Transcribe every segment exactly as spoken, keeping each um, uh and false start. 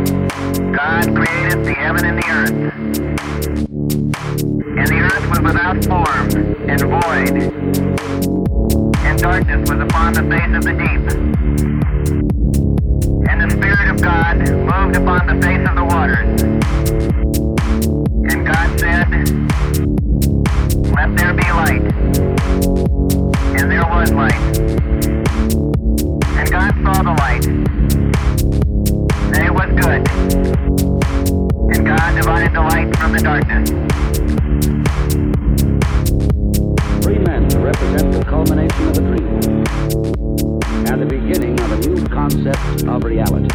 God created the heaven and the earth. And the earth was without form and void, and darkness was upon the face of the deep. And the Spirit of God moved upon the face of the waters. And God said, "Let there be light." And there was light. And God saw the light, and it was good. And God divided the light from the darkness. Three men represent the culmination of a dream and the beginning of a new concept of reality.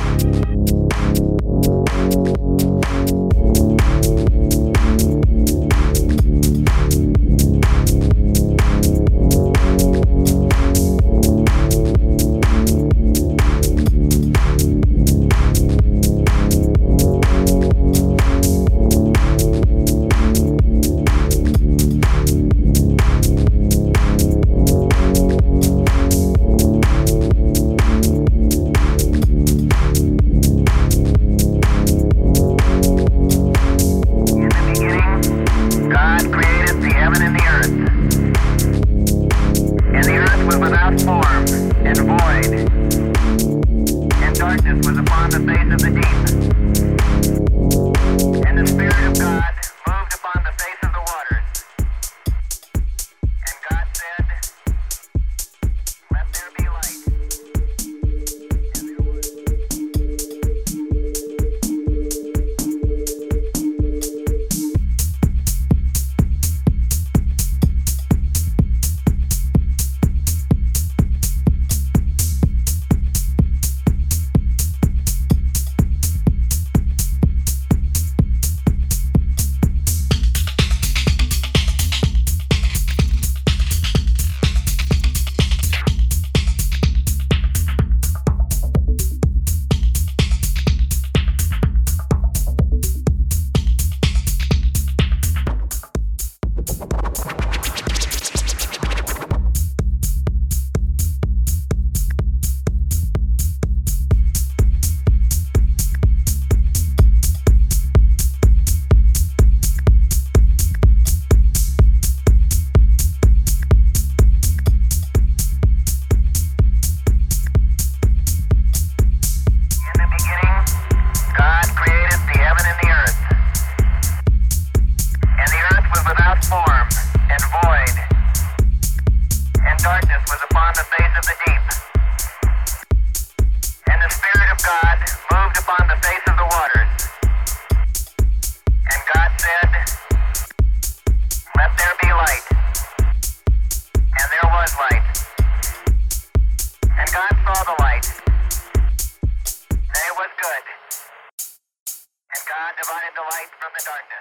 God divided the light from the darkness.